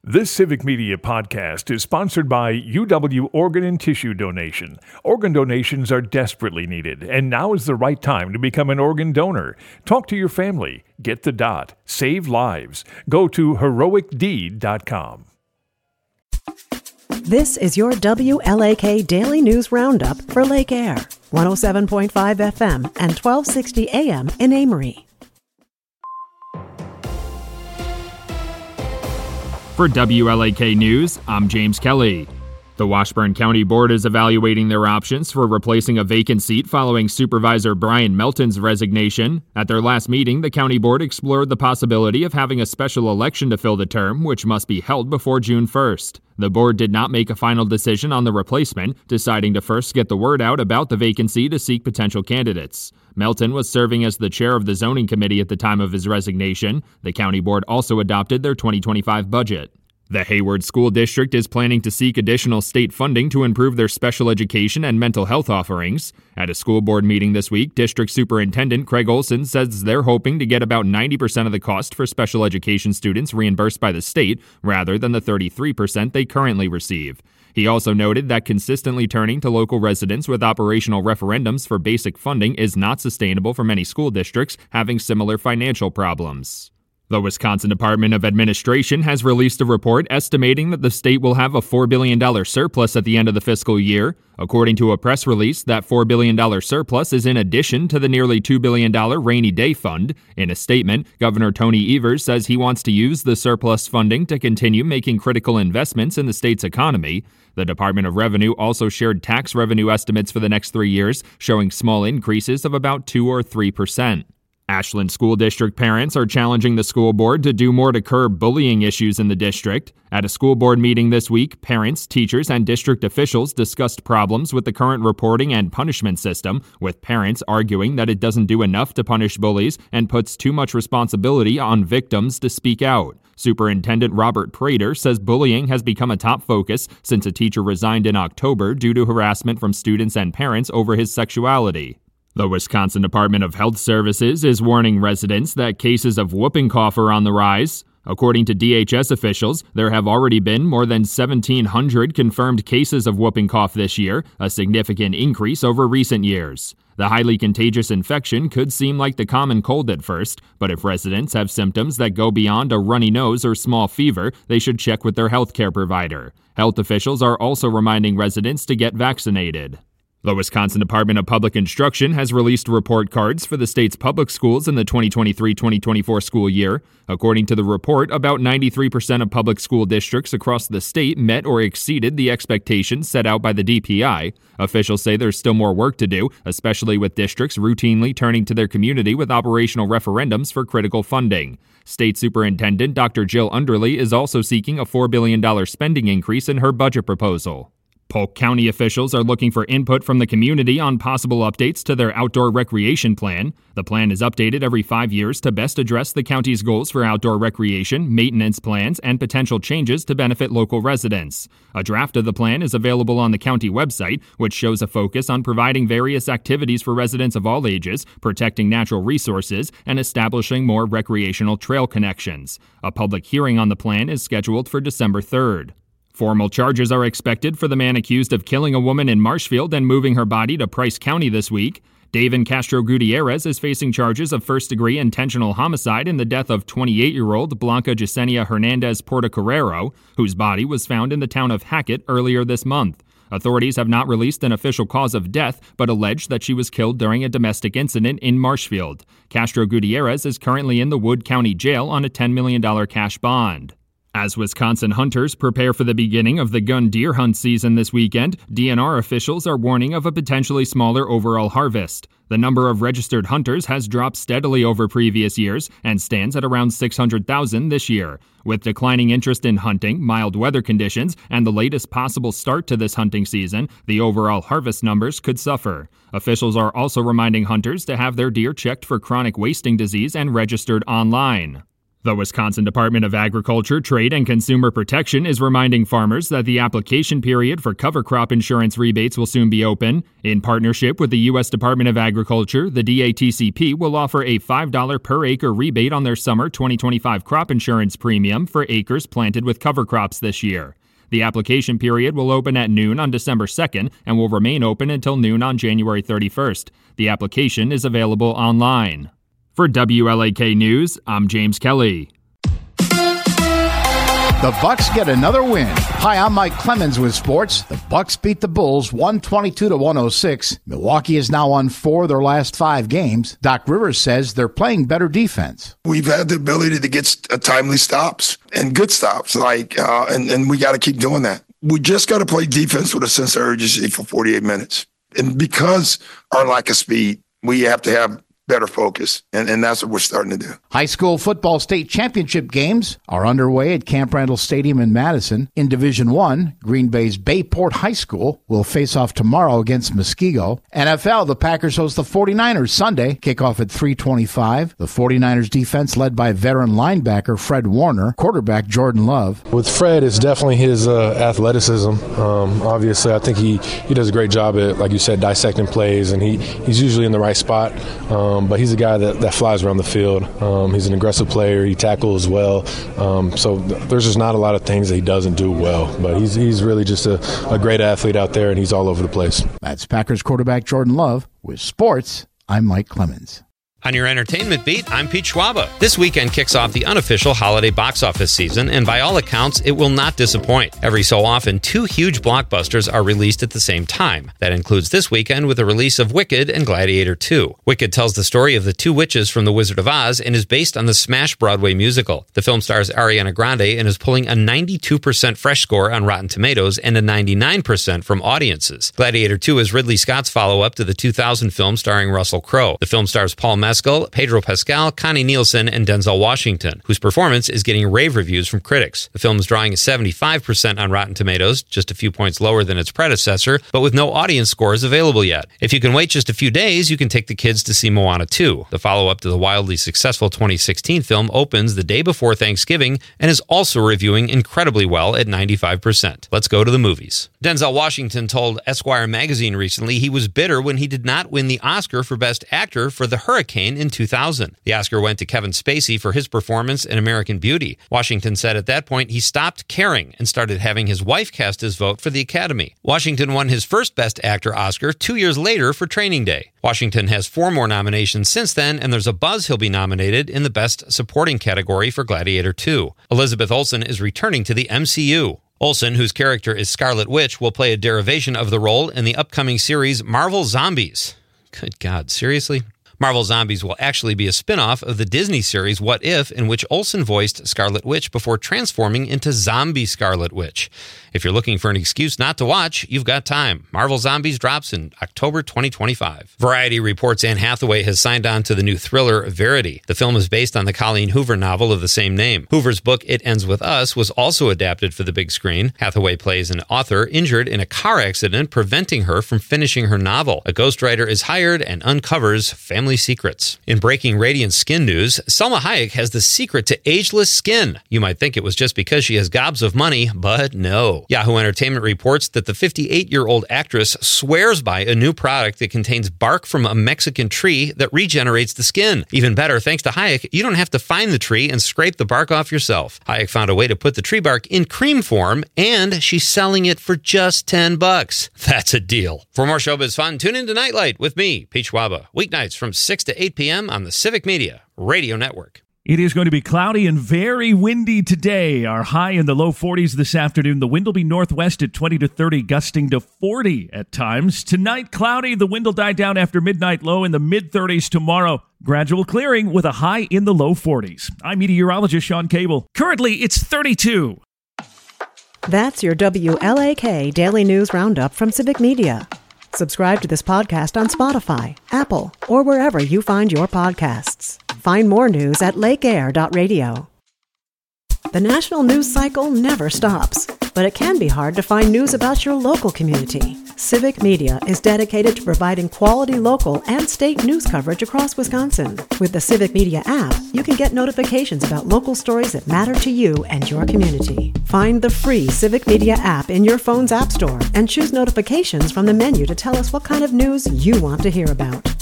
This Civic Media podcast is sponsored by UW Organ and Tissue Donation. Organ donations are desperately needed, and now is the right time to become an organ donor. Talk to your family. Get the dot. Save lives. Go to heroicdeed.com. This is your WLAK Daily News Roundup for Lake Air, 107.5 FM and 1260 AM in Amory. For WLAK News, I'm James Kelly. The Washburn County Board is evaluating their options for replacing a vacant seat following Supervisor Brian Melton's resignation. At their last meeting, the County Board explored the possibility of having a special election to fill the term, which must be held before June 1st. The board did not make a final decision on the replacement, deciding to first get the word out about the vacancy to seek potential candidates. Melton was serving as the chair of the zoning committee at the time of his resignation. The county board also adopted their 2025 budget. The Hayward School District is planning to seek additional state funding to improve their special education and mental health offerings. At a school board meeting this week, District Superintendent Craig Olson says they're hoping to get about 90% of the cost for special education students reimbursed by the state, rather than the 33% they currently receive. He also noted that consistently turning to local residents with operational referendums for basic funding is not sustainable for many school districts having similar financial problems. The Wisconsin Department of Administration has released a report estimating that the state will have a $4 billion surplus at the end of the fiscal year. According to a press release, that $4 billion surplus is in addition to the nearly $2 billion rainy day fund. In a statement, Governor Tony Evers says he wants to use the surplus funding to continue making critical investments in the state's economy. The Department of Revenue also shared tax revenue estimates for the next 3 years, showing small increases of about 2 or 3%. Ashland School District parents are challenging the school board to do more to curb bullying issues in the district. At a school board meeting this week, parents, teachers, and district officials discussed problems with the current reporting and punishment system, with parents arguing that it doesn't do enough to punish bullies and puts too much responsibility on victims to speak out. Superintendent Robert Prater says bullying has become a top focus since a teacher resigned in October due to harassment from students and parents over his sexuality. The Wisconsin Department of Health Services is warning residents that cases of whooping cough are on the rise. According to DHS officials, there have already been more than 1,700 confirmed cases of whooping cough this year, a significant increase over recent years. The highly contagious infection could seem like the common cold at first, but if residents have symptoms that go beyond a runny nose or small fever, they should check with their healthcare provider. Health officials are also reminding residents to get vaccinated. The Wisconsin Department of Public Instruction has released report cards for the state's public schools in the 2023-2024 school year. According to the report, about 93% of public school districts across the state met or exceeded the expectations set out by the DPI. Officials say there's still more work to do, especially with districts routinely turning to their community with operational referendums for critical funding. State Superintendent Dr. Jill Underly is also seeking a $4 billion spending increase in her budget proposal. Polk County officials are looking for input from the community on possible updates to their outdoor recreation plan. The plan is updated every 5 years to best address the county's goals for outdoor recreation, maintenance plans, and potential changes to benefit local residents. A draft of the plan is available on the county website, which shows a focus on providing various activities for residents of all ages, protecting natural resources, and establishing more recreational trail connections. A public hearing on the plan is scheduled for December 3rd. Formal charges are expected for the man accused of killing a woman in Marshfield and moving her body to Price County this week. David Castro Gutierrez is facing charges of first-degree intentional homicide in the death of 28-year-old Blanca Yesenia Hernandez Portocarrero, whose body was found in the town of Hackett earlier this month. Authorities have not released an official cause of death, but allege that she was killed during a domestic incident in Marshfield. Castro Gutierrez is currently in the Wood County Jail on a $10 million cash bond. As Wisconsin hunters prepare for the beginning of the gun deer hunt season this weekend, DNR officials are warning of a potentially smaller overall harvest. The number of registered hunters has dropped steadily over previous years and stands at around 600,000 this year. With declining interest in hunting, mild weather conditions, and the latest possible start to this hunting season, the overall harvest numbers could suffer. Officials are also reminding hunters to have their deer checked for chronic wasting disease and registered online. The Wisconsin Department of Agriculture, Trade, and Consumer Protection is reminding farmers that the application period for cover crop insurance rebates will soon be open. In partnership with the U.S. Department of Agriculture, the DATCP will offer a $5 per acre rebate on their summer 2025 crop insurance premium for acres planted with cover crops this year. The application period will open at noon on December 2nd and will remain open until noon on January 31st. The application is available online. For WLAK News, I'm James Kelly. The Bucks get another win. Hi, I'm Mike Clemens with sports. The Bucks beat the Bulls 122-106. Milwaukee is now on 4 of their last 5 games. Doc Rivers says they're playing better defense. We've had the ability to get timely stops and good stops, and we got to keep doing that. We just got to play defense with a sense of urgency for 48 minutes. And because our lack of speed, we have to have better focus, and that's what we're starting to do. High school football state championship games are underway at Camp Randall Stadium in Madison. In Division I, Green Bay's Bayport High School will face off tomorrow against Muskego. NFL, the Packers host the 49ers Sunday, kickoff at 3:25. The 49ers defense led by veteran linebacker Fred Warner, quarterback Jordan Love. With Fred, it's definitely his athleticism. Obviously, I think he does a great job at, like you said, dissecting plays, and he's usually in the right spot. But he's a guy that flies around the field. He's an aggressive player. He tackles well. So there's just not a lot of things that he doesn't do well. But he's really just a great athlete out there, and he's all over the place. That's Packers quarterback Jordan Love. With sports, I'm Mike Clemens. On your entertainment beat, I'm Pete Schwaba. This weekend kicks off the unofficial holiday box office season, and by all accounts, it will not disappoint. Every so often, 2 huge blockbusters are released at the same time. That includes this weekend with the release of Wicked and Gladiator 2. Wicked tells the story of the 2 witches from The Wizard of Oz and is based on the smash Broadway musical. The film stars Ariana Grande and is pulling a 92% fresh score on Rotten Tomatoes and a 99% from audiences. Gladiator 2 is Ridley Scott's follow-up to the 2000 film starring Russell Crowe. The film stars Paul Mescal, Pedro Pascal, Connie Nielsen, and Denzel Washington, whose performance is getting rave reviews from critics. The film is drawing a 75% on Rotten Tomatoes, just a few points lower than its predecessor, but with no audience scores available yet. If you can wait just a few days, you can take the kids to see Moana 2. The follow-up to the wildly successful 2016 film opens the day before Thanksgiving and is also reviewing incredibly well at 95%. Let's go to the movies. Denzel Washington told Esquire magazine recently he was bitter when he did not win the Oscar for Best Actor for The Hurricane in 2000. The Oscar went to Kevin Spacey for his performance in American Beauty. Washington said at that point he stopped caring and started having his wife cast his vote for the Academy. Washington won his first Best Actor Oscar 2 years later for Training Day. Washington has 4 more nominations since then, and there's a buzz he'll be nominated in the Best Supporting category for Gladiator 2. Elizabeth Olsen is returning to the MCU. Olsen, whose character is Scarlet Witch, will play a derivation of the role in the upcoming series Marvel Zombies. Good God, seriously? Marvel Zombies will actually be a spin-off of the Disney series What If, in which Olsen voiced Scarlet Witch before transforming into Zombie Scarlet Witch. If you're looking for an excuse not to watch, you've got time. Marvel Zombies drops in October 2025. Variety reports Anne Hathaway has signed on to the new thriller Verity. The film is based on the Colleen Hoover novel of the same name. Hoover's book It Ends With Us was also adapted for the big screen. Hathaway plays an author injured in a car accident, preventing her from finishing her novel. A ghostwriter is hired and uncovers family secrets. In breaking radiant skin news, Salma Hayek has the secret to ageless skin. You might think it was just because she has gobs of money, but no. Yahoo Entertainment reports that the 58-year-old actress swears by a new product that contains bark from a Mexican tree that regenerates the skin. Even better, thanks to Hayek, you don't have to find the tree and scrape the bark off yourself. Hayek found a way to put the tree bark in cream form, and she's selling it for just $10. That's a deal. For more showbiz fun, tune in to Nightlight with me, Pete Schwaba, weeknights from 6 to 8 p.m. on the Civic Media Radio Network. It is going to be cloudy and very windy today. Our high in the low 40s this afternoon. The wind will be northwest at 20 to 30, gusting to 40 at times. Tonight, cloudy. The wind will die down after midnight, low in the mid-30s tomorrow. Gradual clearing with a high in the low 40s. I'm meteorologist Sean Cable. Currently, it's 32. That's your WLAK Daily News Roundup from Civic Media. Subscribe to this podcast on Spotify, Apple, or wherever you find your podcasts. Find more news at lakeair.radio. The national news cycle never stops, but it can be hard to find news about your local community. Civic Media is dedicated to providing quality local and state news coverage across Wisconsin. With the Civic Media app, you can get notifications about local stories that matter to you and your community. Find the free Civic Media app in your phone's app store and choose notifications from the menu to tell us what kind of news you want to hear about.